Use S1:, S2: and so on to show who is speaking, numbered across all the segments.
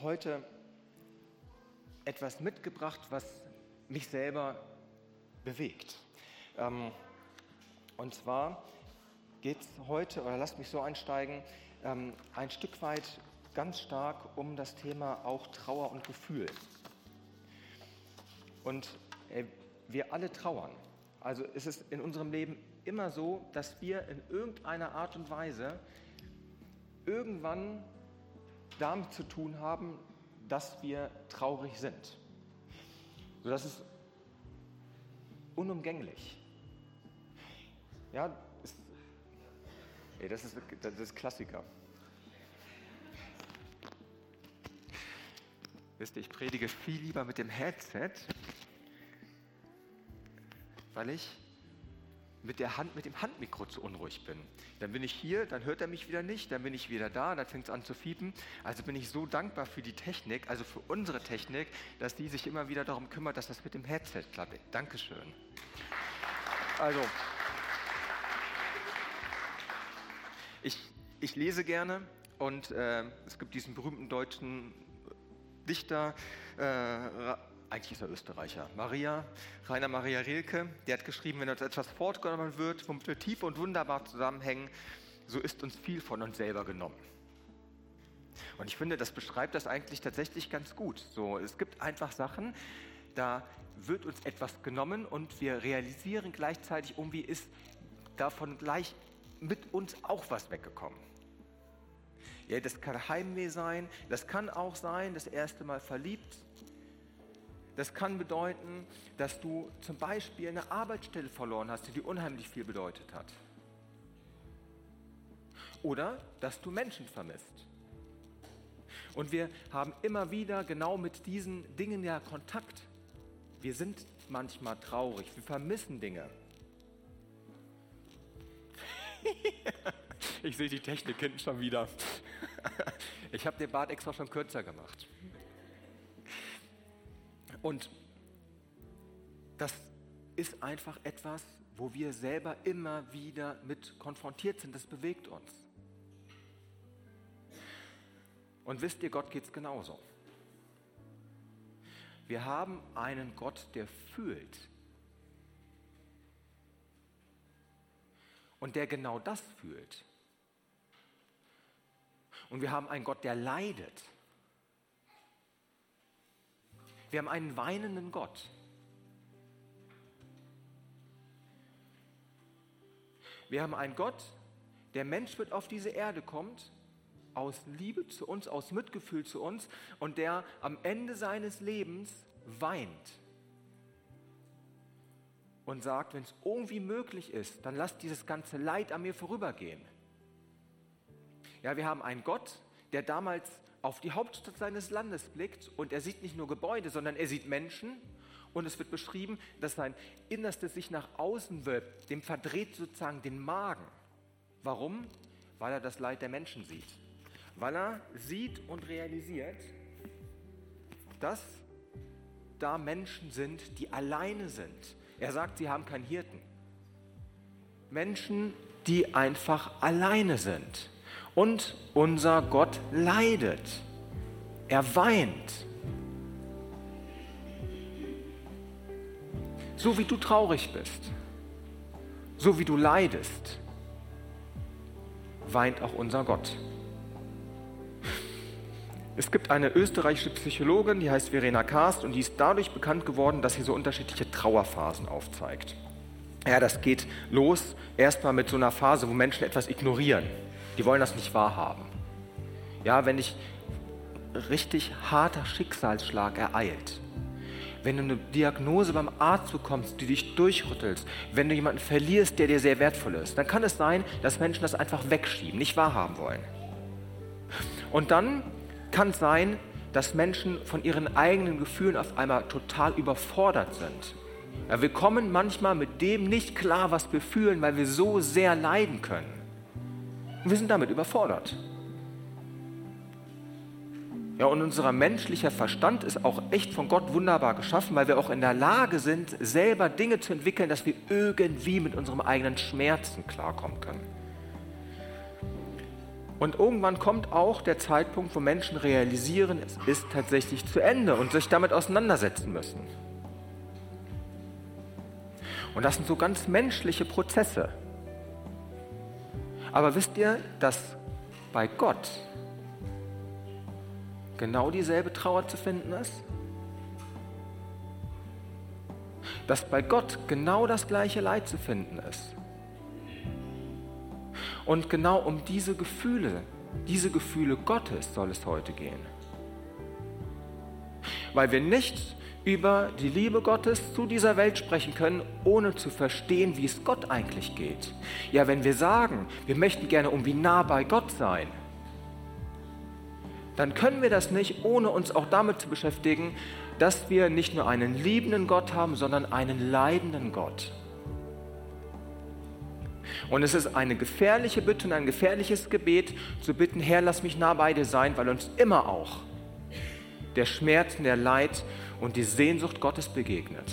S1: heute etwas mitgebracht, was mich selber bewegt. Und zwar geht es heute, oder lasst mich so einsteigen, ein Stück weit ganz stark um das Thema auch Trauer und Gefühl. Und wir alle trauern. Also ist es in unserem Leben immer so, dass wir in irgendeiner Art und Weise irgendwann damit zu tun haben, dass wir traurig sind. So, das ist unumgänglich. Ja, das ist Klassiker. Wisst ihr, ich predige viel lieber mit dem Headset, weil ich mit dem Handmikro zu unruhig bin. Dann bin ich hier, dann hört er mich wieder nicht, dann bin ich wieder da, dann fängt es an zu fiepen. Also bin ich so dankbar für die Technik, also für unsere Technik, dass die sich immer wieder darum kümmert, dass das mit dem Headset klappt. Dankeschön. Also, ich lese gerne und es gibt diesen berühmten deutschen Dichter, eigentlich ist er Österreicher, Rainer Maria Rilke, der hat geschrieben, wenn uns etwas fortgenommen wird, womit wir tief und wunderbar zusammenhängen, so ist uns viel von uns selber genommen. Und ich finde, das beschreibt das eigentlich tatsächlich ganz gut. So, es gibt einfach Sachen, da wird uns etwas genommen und wir realisieren gleichzeitig, irgendwie ist davon gleich mit uns auch was weggekommen. Ja, das kann Heimweh sein, das kann auch sein, das erste Mal verliebt. Das kann bedeuten, dass du zum Beispiel eine Arbeitsstelle verloren hast, die dir unheimlich viel bedeutet hat. Oder dass du Menschen vermisst. Und wir haben immer wieder genau mit diesen Dingen ja Kontakt. Wir sind manchmal traurig, wir vermissen Dinge. Ich sehe die Technik hinten schon wieder. Ich habe den Bart extra schon kürzer gemacht. Und das ist einfach etwas, wo wir selber immer wieder mit konfrontiert sind. Das bewegt uns. Und wisst ihr, Gott geht es genauso. Wir haben einen Gott, der fühlt. Und der genau das fühlt. Und wir haben einen Gott, der leidet. Wir haben einen weinenden Gott. Wir haben einen Gott, der Mensch wird auf diese Erde kommt, aus Liebe zu uns, aus Mitgefühl zu uns und der am Ende seines Lebens weint und sagt, wenn es irgendwie möglich ist, dann lasst dieses ganze Leid an mir vorübergehen. Ja, wir haben einen Gott, der damals auf die Hauptstadt seines Landes blickt und er sieht nicht nur Gebäude, sondern er sieht Menschen und es wird beschrieben, dass sein Innerstes sich nach außen wölbt, dem verdreht sozusagen den Magen. Warum? Weil er das Leid der Menschen sieht. Weil er sieht und realisiert, dass da Menschen sind, die alleine sind. Er sagt, sie haben keinen Hirten. Menschen, die einfach alleine sind. Und unser Gott leidet. Er weint. So wie du traurig bist, so wie du leidest, weint auch unser Gott. Es gibt eine österreichische Psychologin, die heißt Verena Karst und die ist dadurch bekannt geworden, dass sie so unterschiedliche Trauerphasen aufzeigt. Ja, das geht los erstmal mit so einer Phase, wo Menschen etwas ignorieren. Die wollen das nicht wahrhaben. Ja, wenn dich richtig harter Schicksalsschlag ereilt, wenn du eine Diagnose beim Arzt bekommst, die dich durchrüttelst, wenn du jemanden verlierst, der dir sehr wertvoll ist, dann kann es sein, dass Menschen das einfach wegschieben, nicht wahrhaben wollen. Und dann kann es sein, dass Menschen von ihren eigenen Gefühlen auf einmal total überfordert sind. Ja, wir kommen manchmal mit dem nicht klar, was wir fühlen, weil wir so sehr leiden können. Und wir sind damit überfordert. Ja, und unser menschlicher Verstand ist auch echt von Gott wunderbar geschaffen, weil wir auch in der Lage sind, selber Dinge zu entwickeln, dass wir irgendwie mit unserem eigenen Schmerzen klarkommen können. Und irgendwann kommt auch der Zeitpunkt, wo Menschen realisieren, es ist tatsächlich zu Ende und sich damit auseinandersetzen müssen. Und das sind so ganz menschliche Prozesse. Aber wisst ihr, dass bei Gott genau dieselbe Trauer zu finden ist? Dass bei Gott genau das gleiche Leid zu finden ist. Und genau um diese Gefühle Gottes soll es heute gehen. Weil wir nicht über die Liebe Gottes zu dieser Welt sprechen können, ohne zu verstehen, wie es Gott eigentlich geht. Ja, wenn wir sagen, wir möchten gerne irgendwie nah bei Gott sein, dann können wir das nicht, ohne uns auch damit zu beschäftigen, dass wir nicht nur einen liebenden Gott haben, sondern einen leidenden Gott. Und es ist eine gefährliche Bitte und ein gefährliches Gebet, zu bitten, Herr, lass mich nah bei dir sein, weil uns immer auch der Schmerz, der Leid und die Sehnsucht Gottes begegnet.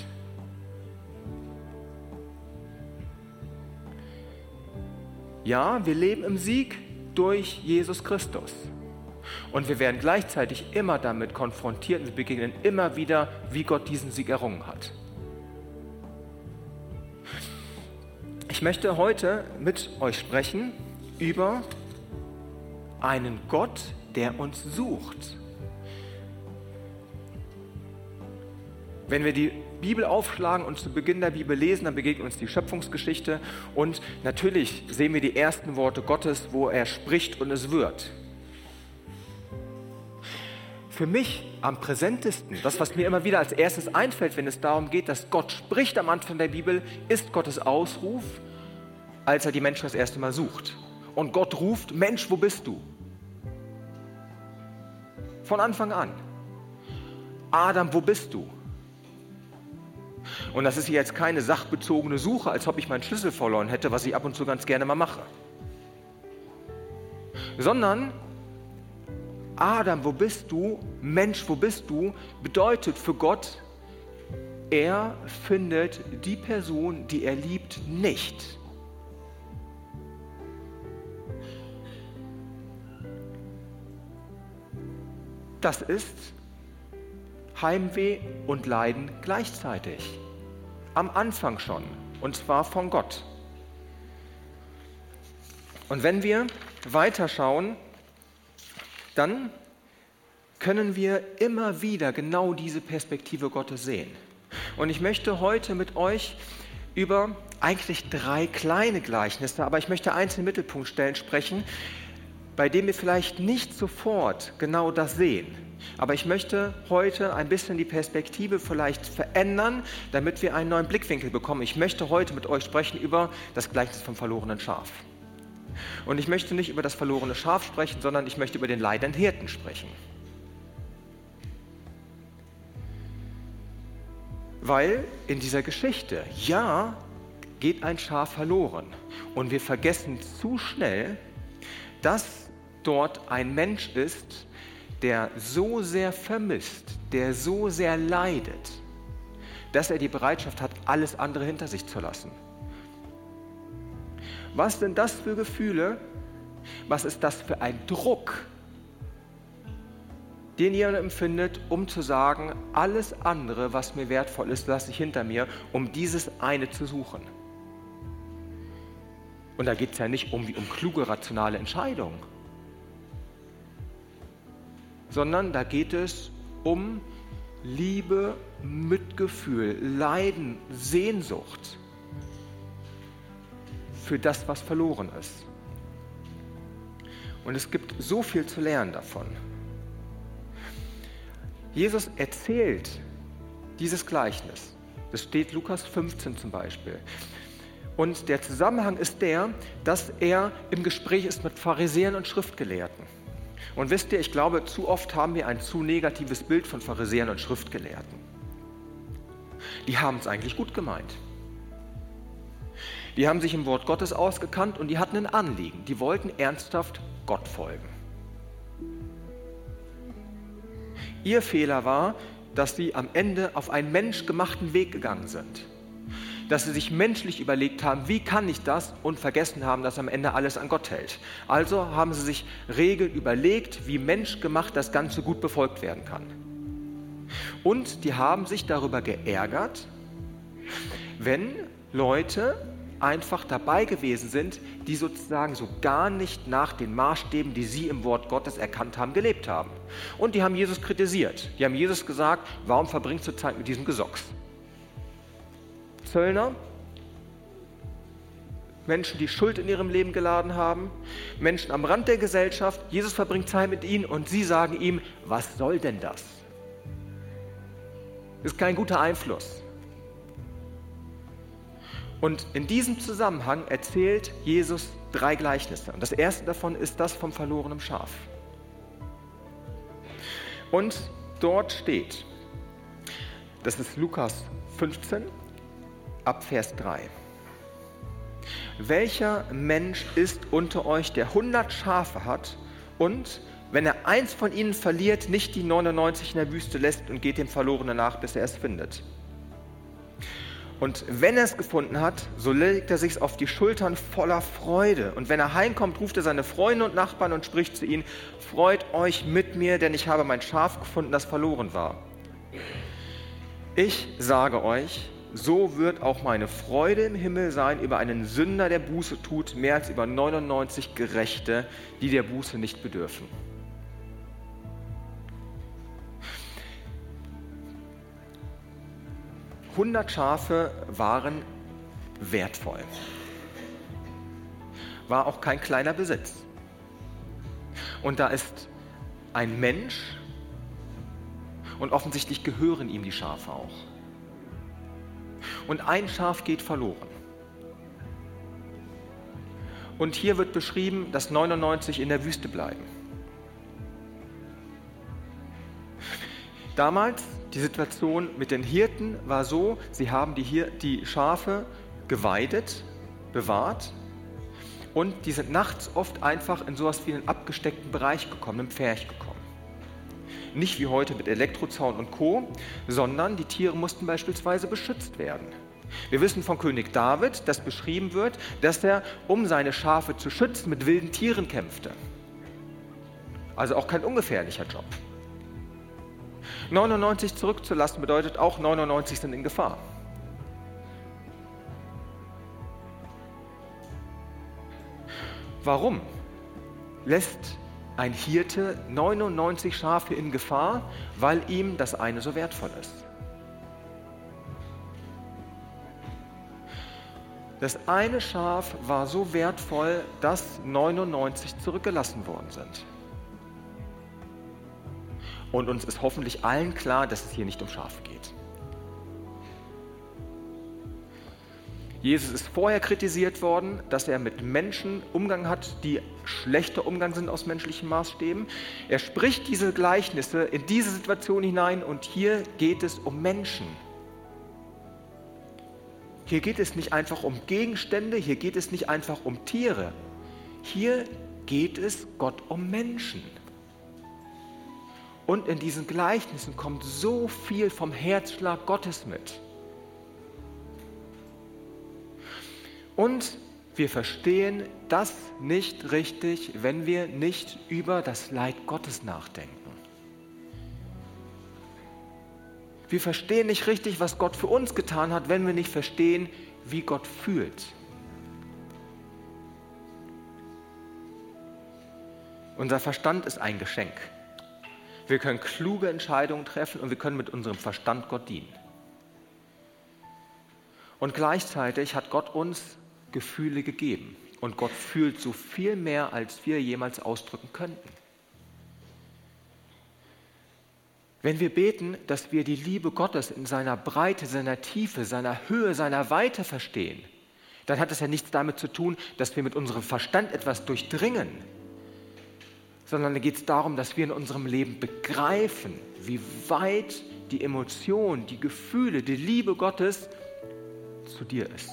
S1: Ja, wir leben im Sieg durch Jesus Christus. Und wir werden gleichzeitig immer damit konfrontiert und wir begegnen immer wieder, wie Gott diesen Sieg errungen hat. Ich möchte heute mit euch sprechen über einen Gott, der uns sucht. Wenn wir die Bibel aufschlagen und zu Beginn der Bibel lesen, dann begegnet uns die Schöpfungsgeschichte und natürlich sehen wir die ersten Worte Gottes, wo er spricht und es wird. Für mich am präsentesten, das, was mir immer wieder als erstes einfällt, wenn es darum geht, dass Gott spricht am Anfang der Bibel, ist Gottes Ausruf, als er die Menschen das erste Mal sucht. Und Gott ruft, Mensch, wo bist du? Von Anfang an. Adam, wo bist du? Und das ist hier jetzt keine sachbezogene Suche, als ob ich meinen Schlüssel verloren hätte, was ich ab und zu ganz gerne mal mache. Sondern Adam, wo bist du? Mensch, wo bist du? Bedeutet für Gott, er findet die Person, die er liebt, nicht. Das ist Heimweh und Leiden gleichzeitig. Am Anfang schon. Und zwar von Gott. Und wenn wir weiterschauen, dann können wir immer wieder genau diese Perspektive Gottes sehen. Und ich möchte heute mit euch über eigentlich 3 kleine Gleichnisse, aber ich möchte eins in den Mittelpunkt stellen, sprechen, bei dem wir vielleicht nicht sofort genau das sehen. Aber ich möchte heute ein bisschen die Perspektive vielleicht verändern, damit wir einen neuen Blickwinkel bekommen. Ich möchte heute mit euch sprechen über das Gleichnis vom verlorenen Schaf. Und ich möchte nicht über das verlorene Schaf sprechen, sondern ich möchte über den leidenden Hirten sprechen. Weil in dieser Geschichte, ja, geht ein Schaf verloren. Und wir vergessen zu schnell, dass dort ein Mensch ist, der so sehr vermisst, der so sehr leidet, dass er die Bereitschaft hat, alles andere hinter sich zu lassen. Was sind das für Gefühle? Was ist das für ein Druck, den jemand empfindet, um zu sagen, alles andere, was mir wertvoll ist, lasse ich hinter mir, um dieses eine zu suchen. Und da geht es ja nicht um kluge, rationale Entscheidungen, sondern da geht es um Liebe, Mitgefühl, Leiden, Sehnsucht für das, was verloren ist. Und es gibt so viel zu lernen davon. Jesus erzählt dieses Gleichnis. Das steht Lukas 15 zum Beispiel. Und der Zusammenhang ist der, dass er im Gespräch ist mit Pharisäern und Schriftgelehrten. Und wisst ihr, ich glaube, zu oft haben wir ein zu negatives Bild von Pharisäern und Schriftgelehrten. Die haben es eigentlich gut gemeint. Die haben sich im Wort Gottes ausgekannt und die hatten ein Anliegen. Die wollten ernsthaft Gott folgen. Ihr Fehler war, dass sie am Ende auf einen menschgemachten Weg gegangen sind. dass sie sich menschlich überlegt haben, wie kann ich das, und vergessen haben, dass am Ende alles an Gott hält. Also haben sie sich Regeln überlegt, wie menschgemacht das Ganze gut befolgt werden kann. Und die haben sich darüber geärgert, wenn Leute einfach dabei gewesen sind, die sozusagen so gar nicht nach den Maßstäben, die sie im Wort Gottes erkannt haben, gelebt haben. Und die haben Jesus kritisiert. Die haben Jesus gesagt, warum verbringst du Zeit mit diesem Gesocks? Zöllner, Menschen, die Schuld in ihrem Leben geladen haben, Menschen am Rand der Gesellschaft, Jesus verbringt Zeit mit ihnen und sie sagen ihm, was soll denn das? Das ist kein guter Einfluss. Und in diesem Zusammenhang erzählt Jesus 3 Gleichnisse. Und das erste davon ist das vom verlorenen Schaf. Und dort steht, das ist Lukas 15, ab Vers 3. Welcher Mensch ist unter euch, der 100 Schafe hat und, wenn er eins von ihnen verliert, nicht die 99 in der Wüste lässt und geht dem Verlorenen nach, bis er es findet? Und wenn er es gefunden hat, so legt er sich auf die Schultern voller Freude. Und wenn er heimkommt, ruft er seine Freunde und Nachbarn und spricht zu ihnen, freut euch mit mir, denn ich habe mein Schaf gefunden, das verloren war. Ich sage euch, so wird auch meine Freude im Himmel sein über einen Sünder, der Buße tut, mehr als über 99 Gerechte, die der Buße nicht bedürfen. – 100 Schafe waren wertvoll. War auch kein kleiner Besitz. Und da ist ein Mensch und offensichtlich gehören ihm die Schafe auch. Und ein Schaf geht verloren. Und hier wird beschrieben, dass 99 in der Wüste bleiben. Damals, die Situation mit den Hirten war so, sie haben die Schafe geweidet, bewahrt und die sind nachts oft einfach in sowas wie einen abgesteckten Bereich gekommen, im Pferch gekommen. Nicht wie heute mit Elektrozaun und Co., sondern die Tiere mussten beispielsweise beschützt werden. Wir wissen von König David, dass beschrieben wird, dass er, um seine Schafe zu schützen, mit wilden Tieren kämpfte. Also auch kein ungefährlicher Job. 99 zurückzulassen bedeutet auch, 99 sind in Gefahr. Warum lässt ein Hirte 99 Schafe in Gefahr? Weil ihm das eine so wertvoll ist. Das eine Schaf war so wertvoll, dass 99 zurückgelassen worden sind. Und uns ist hoffentlich allen klar, dass es hier nicht um Schafe geht. Jesus ist vorher kritisiert worden, dass er mit Menschen Umgang hat, die schlechter Umgang sind aus menschlichen Maßstäben. Er spricht diese Gleichnisse in diese Situation hinein und hier geht es um Menschen. Hier geht es nicht einfach um Gegenstände, hier geht es nicht einfach um Tiere. Hier geht es Gott um Menschen. Und in diesen Gleichnissen kommt so viel vom Herzschlag Gottes mit. Und wir verstehen das nicht richtig, wenn wir nicht über das Leid Gottes nachdenken. Wir verstehen nicht richtig, was Gott für uns getan hat, wenn wir nicht verstehen, wie Gott fühlt. Unser Verstand ist ein Geschenk. Wir können kluge Entscheidungen treffen und wir können mit unserem Verstand Gott dienen. Und gleichzeitig hat Gott uns Gefühle gegeben. Und Gott fühlt so viel mehr, als wir jemals ausdrücken könnten. Wenn wir beten, dass wir die Liebe Gottes in seiner Breite, seiner Tiefe, seiner Höhe, seiner Weite verstehen, dann hat es ja nichts damit zu tun, dass wir mit unserem Verstand etwas durchdringen, sondern da geht es darum, dass wir in unserem Leben begreifen, wie weit die Emotion, die Gefühle, die Liebe Gottes zu dir ist.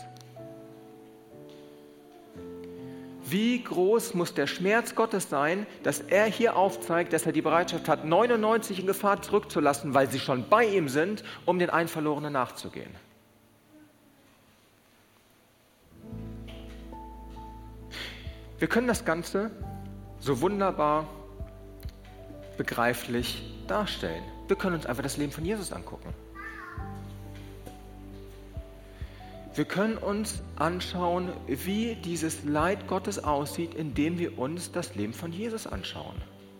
S1: Wie groß muss der Schmerz Gottes sein, dass er hier aufzeigt, dass er die Bereitschaft hat, 99 in Gefahr zurückzulassen, weil sie schon bei ihm sind, um den einen Verlorenen nachzugehen. Wir können das Ganze so wunderbar begreiflich darstellen. Wir können uns einfach das Leben von Jesus angucken. Wir können uns anschauen, wie dieses Leid Gottes aussieht, indem wir uns das Leben von Jesus anschauen.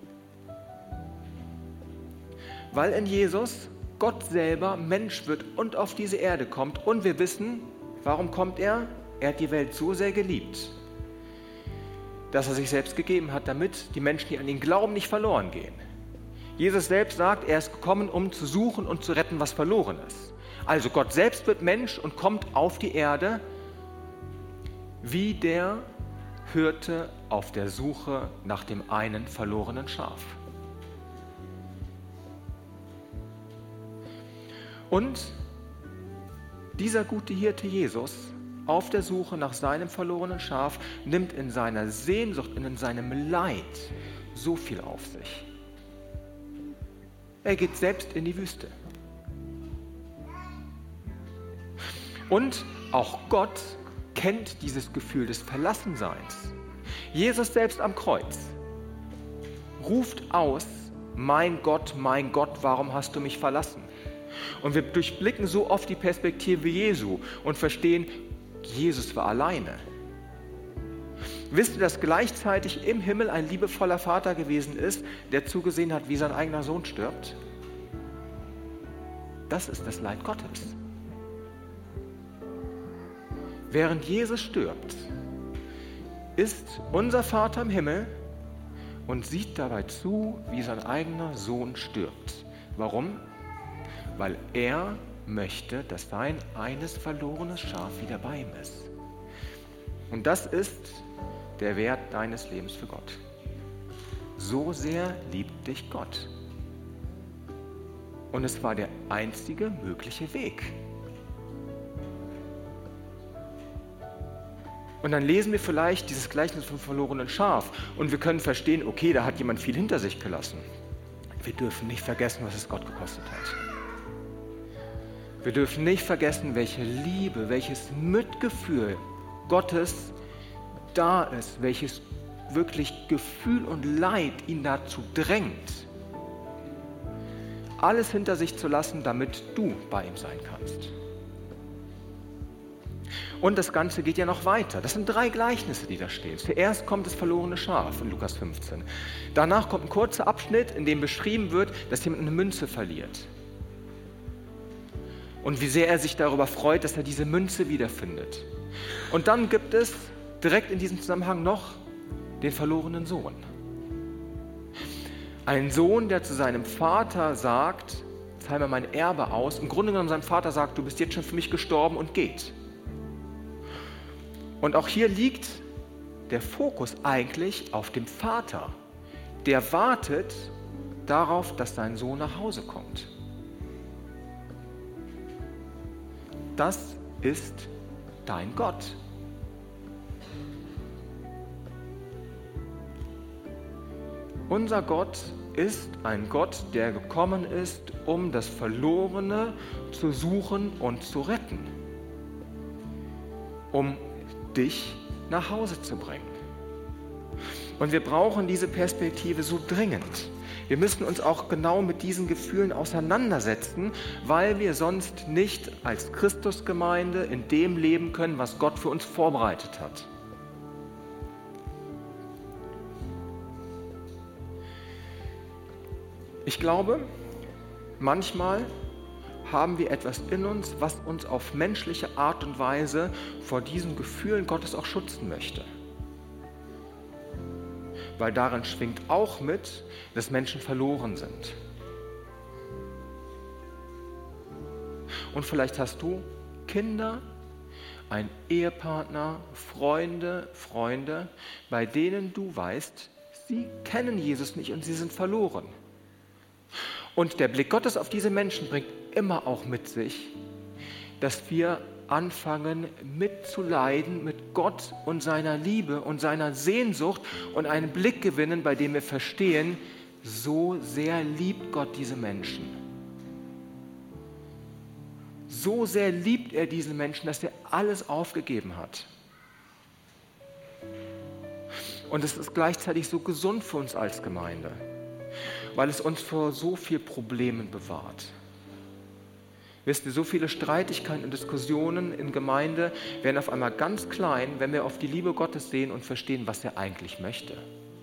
S1: Weil in Jesus Gott selber Mensch wird und auf diese Erde kommt. Und wir wissen, warum kommt er? Er hat die Welt so sehr geliebt, dass er sich selbst gegeben hat, damit die Menschen, die an ihn glauben, nicht verloren gehen. Jesus selbst sagt, er ist gekommen, um zu suchen und zu retten, was verloren ist. Also Gott selbst wird Mensch und kommt auf die Erde wie der Hirte auf der Suche nach dem einen verlorenen Schaf. Und dieser gute Hirte Jesus auf der Suche nach seinem verlorenen Schaf nimmt in seiner Sehnsucht und in seinem Leid so viel auf sich. Er geht selbst in die Wüste. Und auch Gott kennt dieses Gefühl des Verlassenseins. Jesus selbst am Kreuz ruft aus, mein Gott, warum hast du mich verlassen? Und wir durchblicken so oft die Perspektive Jesu und verstehen, Jesus war alleine. Wisst ihr, dass gleichzeitig im Himmel ein liebevoller Vater gewesen ist, der zugesehen hat, wie sein eigener Sohn stirbt? Das ist das Leid Gottes. Während Jesus stirbt, ist unser Vater im Himmel und sieht dabei zu, wie sein eigener Sohn stirbt. Warum? Weil er möchte, dass sein eines verlorenes Schaf wieder bei ihm ist. Und das ist der Wert deines Lebens für Gott. So sehr liebt dich Gott. Und es war der einzige mögliche Weg. Und dann lesen wir vielleicht dieses Gleichnis vom verlorenen Schaf und wir können verstehen, okay, da hat jemand viel hinter sich gelassen. Wir dürfen nicht vergessen, was es Gott gekostet hat. Wir dürfen nicht vergessen, welche Liebe, welches Mitgefühl Gottes da ist, welches wirklich Gefühl und Leid ihn dazu drängt, alles hinter sich zu lassen, damit du bei ihm sein kannst. Und das Ganze geht ja noch weiter. Das sind 3 Gleichnisse, die da stehen. Zuerst kommt das verlorene Schaf in Lukas 15. Danach kommt ein kurzer Abschnitt, in dem beschrieben wird, dass jemand eine Münze verliert. Und wie sehr er sich darüber freut, dass er diese Münze wiederfindet. Und dann gibt es direkt in diesem Zusammenhang noch den verlorenen Sohn. Ein Sohn, der zu seinem Vater sagt, zahl mir mein Erbe aus. Im Grunde genommen sein Vater sagt, du bist jetzt schon für mich gestorben und geht. Und auch hier liegt der Fokus eigentlich auf dem Vater. Der wartet darauf, dass sein Sohn nach Hause kommt. Das ist dein Gott. Unser Gott ist ein Gott, der gekommen ist, um das Verlorene zu suchen und zu retten. Um dich nach Hause zu bringen. Und wir brauchen diese Perspektive so dringend. Wir müssen uns auch genau mit diesen Gefühlen auseinandersetzen, weil wir sonst nicht als Christusgemeinde in dem leben können, was Gott für uns vorbereitet hat. Ich glaube, manchmal haben wir etwas in uns, was uns auf menschliche Art und Weise vor diesen Gefühlen Gottes auch schützen möchte. Weil darin schwingt auch mit, dass Menschen verloren sind. Und vielleicht hast du Kinder, einen Ehepartner, Freunde, bei denen du weißt, sie kennen Jesus nicht und sie sind verloren. Und der Blick Gottes auf diese Menschen bringt immer auch mit sich, dass wir anfangen mitzuleiden mit Gott und seiner Liebe und seiner Sehnsucht und einen Blick gewinnen, bei dem wir verstehen, so sehr liebt Gott diese Menschen. So sehr liebt er diese Menschen, dass er alles aufgegeben hat. Und es ist gleichzeitig so gesund für uns als Gemeinde, weil es uns vor so vielen Problemen bewahrt. Wisst ihr, so viele Streitigkeiten und Diskussionen in Gemeinde werden auf einmal ganz klein, wenn wir auf die Liebe Gottes sehen und verstehen, was er eigentlich möchte.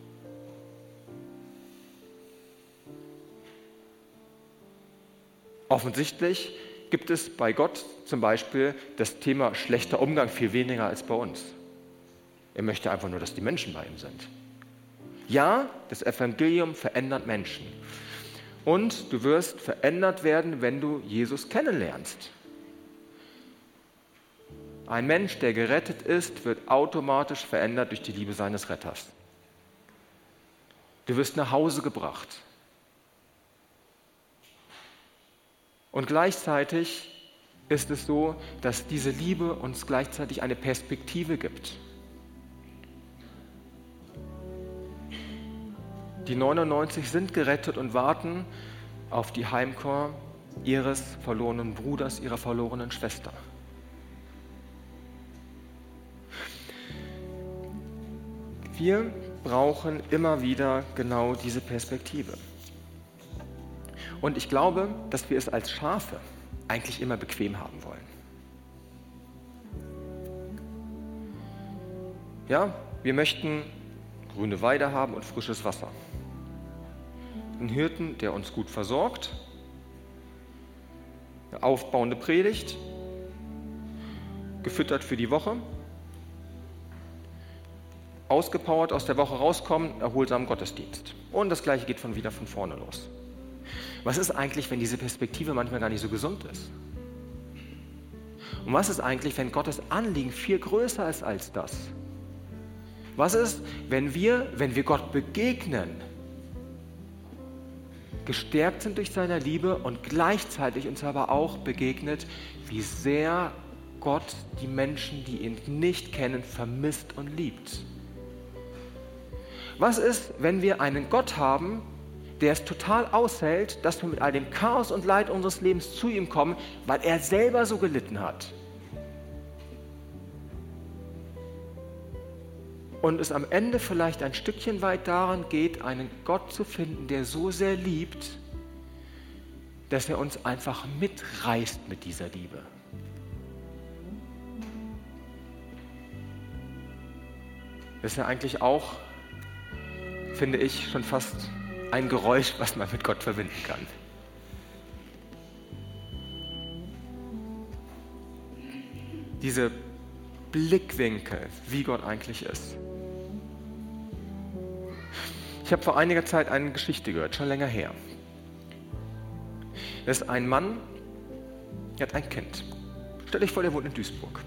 S1: Offensichtlich gibt es bei Gott zum Beispiel das Thema schlechter Umgang viel weniger als bei uns. Er möchte einfach nur, dass die Menschen bei ihm sind. Ja, das Evangelium verändert Menschen. Und du wirst verändert werden, wenn du Jesus kennenlernst. Ein Mensch, der gerettet ist, wird automatisch verändert durch die Liebe seines Retters. Du wirst nach Hause gebracht. Und gleichzeitig ist es so, dass diese Liebe uns gleichzeitig eine Perspektive gibt. Die 99 sind gerettet und warten auf die Heimkehr ihres verlorenen Bruders, ihrer verlorenen Schwester. Wir brauchen immer wieder genau diese Perspektive. Und ich glaube, dass wir es als Schafe eigentlich immer bequem haben wollen. Ja, wir möchten grüne Weide haben und frisches Wasser. Einen Hirten, der uns gut versorgt, eine aufbauende Predigt, gefüttert für die Woche, ausgepowert aus der Woche rauskommen, erholsam Gottesdienst. Und das Gleiche geht wieder von vorne los. Was ist eigentlich, wenn diese Perspektive manchmal gar nicht so gesund ist? Und was ist eigentlich, wenn Gottes Anliegen viel größer ist als das? Was ist, wenn wir Gott begegnen, gestärkt sind durch seine Liebe und gleichzeitig uns aber auch begegnet, wie sehr Gott die Menschen, die ihn nicht kennen, vermisst und liebt? Was ist, wenn wir einen Gott haben, der es total aushält, dass wir mit all dem Chaos und Leid unseres Lebens zu ihm kommen, weil er selber so gelitten hat? Und es am Ende vielleicht ein Stückchen weit daran geht, einen Gott zu finden, der so sehr liebt, dass er uns einfach mitreißt mit dieser Liebe. Das ist ja eigentlich auch, finde ich, schon fast ein Geräusch, was man mit Gott verbinden kann. Diese Blickwinkel, wie Gott eigentlich ist. Ich habe vor einiger Zeit eine Geschichte gehört, schon länger her. Das ist ein Mann, der hat ein Kind. Stell dich vor, der wohnt in Duisburg.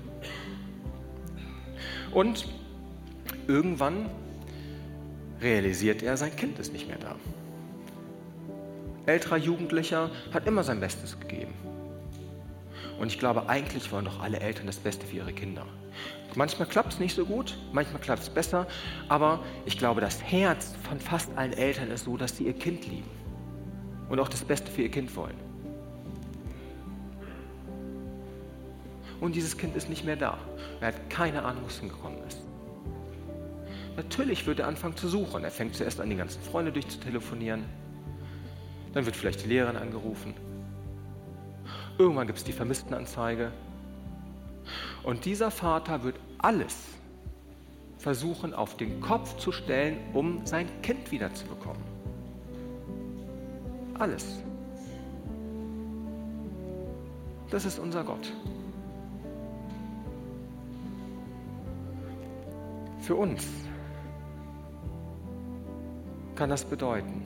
S1: Und irgendwann realisiert er, sein Kind ist nicht mehr da. Älterer Jugendlicher hat immer sein Bestes gegeben. Und ich glaube, eigentlich wollen doch alle Eltern das Beste für ihre Kinder. Manchmal klappt es nicht so gut, manchmal klappt es besser, aber ich glaube, das Herz von fast allen Eltern ist so, dass sie ihr Kind lieben und auch das Beste für ihr Kind wollen. Und dieses Kind ist nicht mehr da. Er hat keine Ahnung, wo es hingekommen ist. Natürlich wird er anfangen zu suchen. Er fängt zuerst an, die ganzen Freunde durchzutelefonieren. Dann wird vielleicht die Lehrerin angerufen. Irgendwann gibt es die Vermisstenanzeige. Und dieser Vater wird alles versuchen, auf den Kopf zu stellen, um sein Kind wiederzubekommen. Alles. Das ist unser Gott. Für uns kann das bedeuten,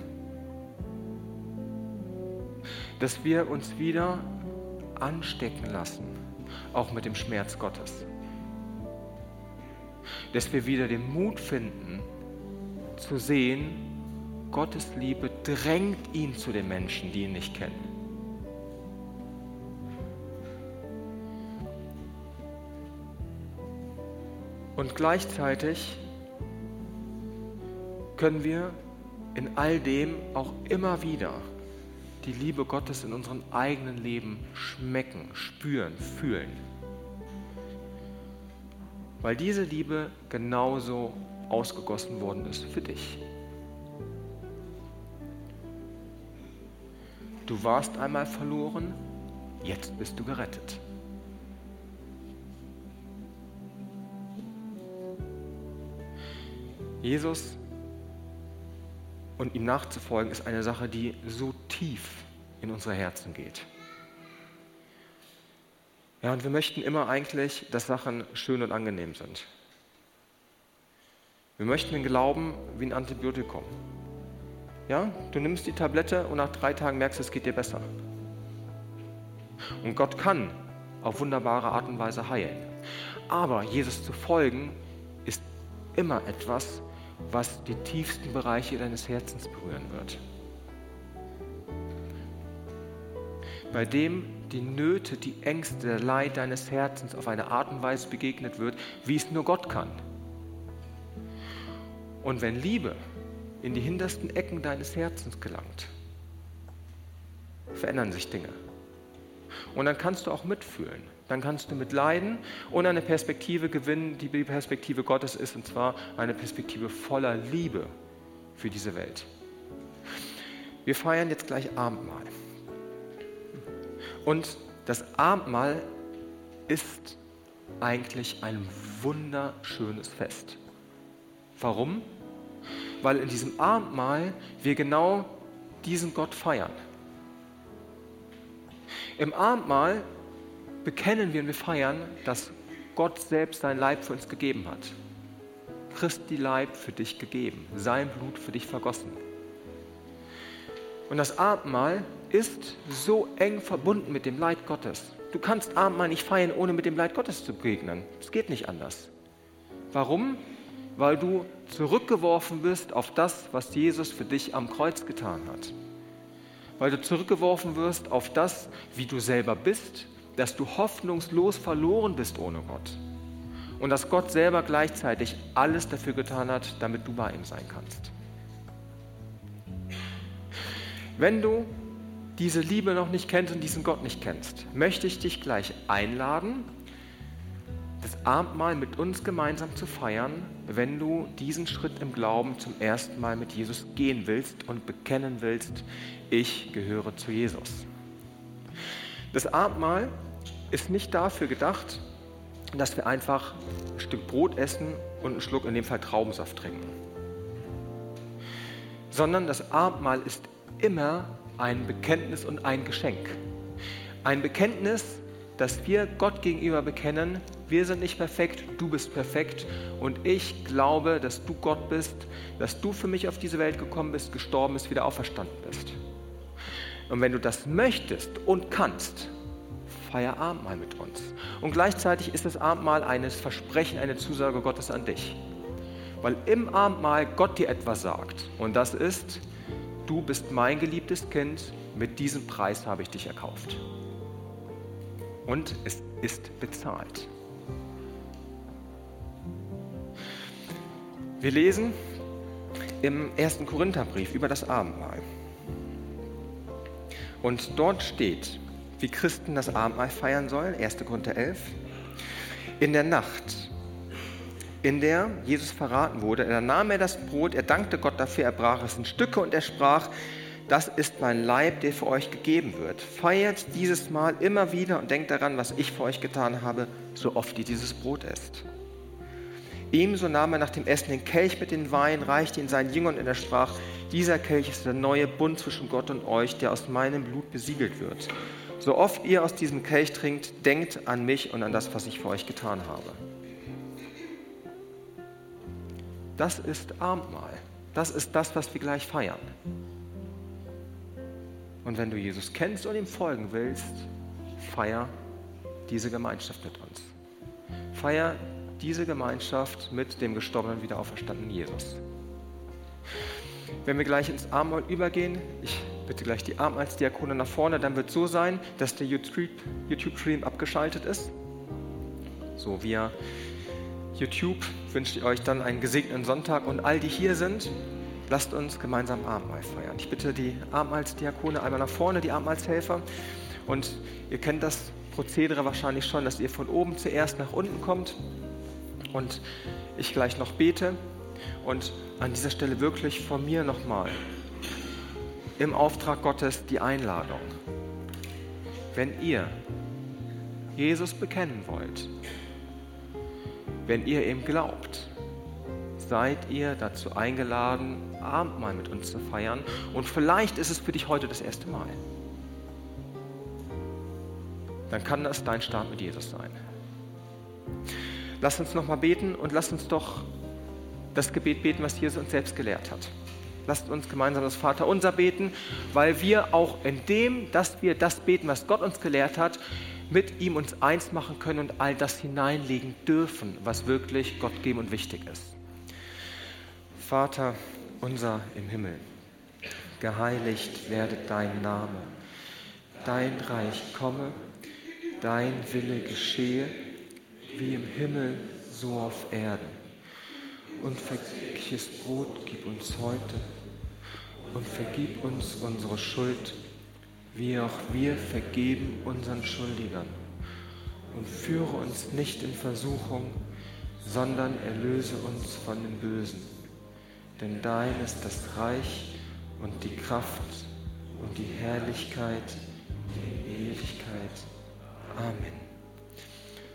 S1: dass wir uns wieder anstecken lassen, auch mit dem Schmerz Gottes. Dass wir wieder den Mut finden, zu sehen, Gottes Liebe drängt ihn zu den Menschen, die ihn nicht kennen. Und gleichzeitig können wir in all dem auch immer wieder die Liebe Gottes in unserem eigenen Leben schmecken, spüren, fühlen. Weil diese Liebe genauso ausgegossen worden ist für dich. Du warst einmal verloren, jetzt bist du gerettet. Jesus und ihm nachzufolgen ist eine Sache, die so tief in unsere Herzen geht. Ja, und wir möchten immer eigentlich, dass Sachen schön und angenehm sind. Wir möchten den Glauben wie ein Antibiotikum. Ja, du nimmst die Tablette und nach 3 Tagen merkst du, es geht dir besser. Und Gott kann auf wunderbare Art und Weise heilen. Aber Jesus zu folgen ist immer etwas, was die tiefsten Bereiche deines Herzens berühren wird. Bei dem die Nöte, die Ängste, der Leid deines Herzens auf eine Art und Weise begegnet wird, wie es nur Gott kann. Und wenn Liebe in die hintersten Ecken deines Herzens gelangt, verändern sich Dinge. Und dann kannst du auch mitfühlen. Dann kannst du mitleiden und eine Perspektive gewinnen, die Perspektive Gottes ist, und zwar eine Perspektive voller Liebe für diese Welt. Wir feiern jetzt gleich Abendmahl. Und das Abendmahl ist eigentlich ein wunderschönes Fest. Warum? Weil in diesem Abendmahl wir genau diesen Gott feiern. Im Abendmahl bekennen wir und wir feiern, dass Gott selbst sein Leib für uns gegeben hat. Christi Leib für dich gegeben, sein Blut für dich vergossen. Und das Abendmahl ist so eng verbunden mit dem Leid Gottes. Du kannst Abendmahl nicht feiern, ohne mit dem Leid Gottes zu begegnen. Es geht nicht anders. Warum? Weil du zurückgeworfen wirst auf das, was Jesus für dich am Kreuz getan hat. Weil du zurückgeworfen wirst auf das, wie du selber bist, dass du hoffnungslos verloren bist ohne Gott. Und dass Gott selber gleichzeitig alles dafür getan hat, damit du bei ihm sein kannst. Wenn du diese Liebe noch nicht kennst und diesen Gott nicht kennst, möchte ich dich gleich einladen, das Abendmahl mit uns gemeinsam zu feiern, wenn du diesen Schritt im Glauben zum ersten Mal mit Jesus gehen willst und bekennen willst, ich gehöre zu Jesus. Das Abendmahl ist nicht dafür gedacht, dass wir einfach ein Stück Brot essen und einen Schluck, in dem Fall Traubensaft trinken. Sondern das Abendmahl ist immer ein Bekenntnis und ein Geschenk. Ein Bekenntnis, dass wir Gott gegenüber bekennen, wir sind nicht perfekt, du bist perfekt und ich glaube, dass du Gott bist, dass du für mich auf diese Welt gekommen bist, gestorben bist, wieder auferstanden bist. Und wenn du das möchtest und kannst, feier Abendmahl mit uns. Und gleichzeitig ist das Abendmahl ein Versprechen, eine Zusage Gottes an dich. Weil im Abendmahl Gott dir etwas sagt. Und das ist, du bist mein geliebtes Kind, mit diesem Preis habe ich dich erkauft. Und es ist bezahlt. Wir lesen im 1. Korintherbrief über das Abendmahl. Und dort steht, wie Christen das Abendmahl feiern sollen, 1. Korinther 11. In der Nacht, in der Jesus verraten wurde, da nahm er das Brot, er dankte Gott dafür, er brach es in Stücke und er sprach, das ist mein Leib, der für euch gegeben wird. Feiert dieses Mal immer wieder und denkt daran, was ich für euch getan habe, so oft ihr dieses Brot esst. Ebenso nahm er nach dem Essen den Kelch mit dem Wein, reichte ihn seinen Jüngern und er sprach, dieser Kelch ist der neue Bund zwischen Gott und euch, der aus meinem Blut besiegelt wird. So oft ihr aus diesem Kelch trinkt, denkt an mich und an das, was ich für euch getan habe. Das ist Abendmahl. Das ist das, was wir gleich feiern. Und wenn du Jesus kennst und ihm folgen willst, feier diese Gemeinschaft mit uns. Feier diese Gemeinschaft mit dem gestorbenen, wieder auferstandenen Jesus. Wenn wir gleich ins Abendmahl übergehen, ich bitte gleich die Abendmahlsdiakone nach vorne, dann wird es so sein, dass der YouTube-Stream abgeschaltet ist. So, via YouTube wünsche ich euch dann einen gesegneten Sonntag und all die hier sind, lasst uns gemeinsam Abendmahl feiern. Ich bitte die Abendmahlsdiakone einmal nach vorne, die Abendmahlshelfer. Und ihr kennt das Prozedere wahrscheinlich schon, dass ihr von oben zuerst nach unten kommt und ich gleich noch bete Und an dieser Stelle wirklich von mir nochmal im Auftrag Gottes die Einladung. Wenn ihr Jesus bekennen wollt, wenn ihr ihm glaubt, seid ihr dazu eingeladen, Abendmahl mit uns zu feiern. Und vielleicht ist es für dich heute das erste Mal. Dann kann das dein Start mit Jesus sein. Lass uns nochmal beten und lass uns doch das Gebet beten, was Jesus uns selbst gelehrt hat. Lasst uns gemeinsam das Vaterunser beten, weil wir auch in dem, dass wir das beten, was Gott uns gelehrt hat, mit ihm uns eins machen können und all das hineinlegen dürfen, was wirklich Gott geben und wichtig ist. Vater unser im Himmel, geheiligt werde dein Name, dein Reich komme, dein Wille geschehe, wie im Himmel, so auf Erden. Unvergängliches Brot gib uns heute und vergib uns unsere Schuld, wie auch wir vergeben unseren Schuldigern. Und führe uns nicht in Versuchung, sondern erlöse uns von dem Bösen. Denn dein ist das Reich und die Kraft und die Herrlichkeit in Ewigkeit. Amen.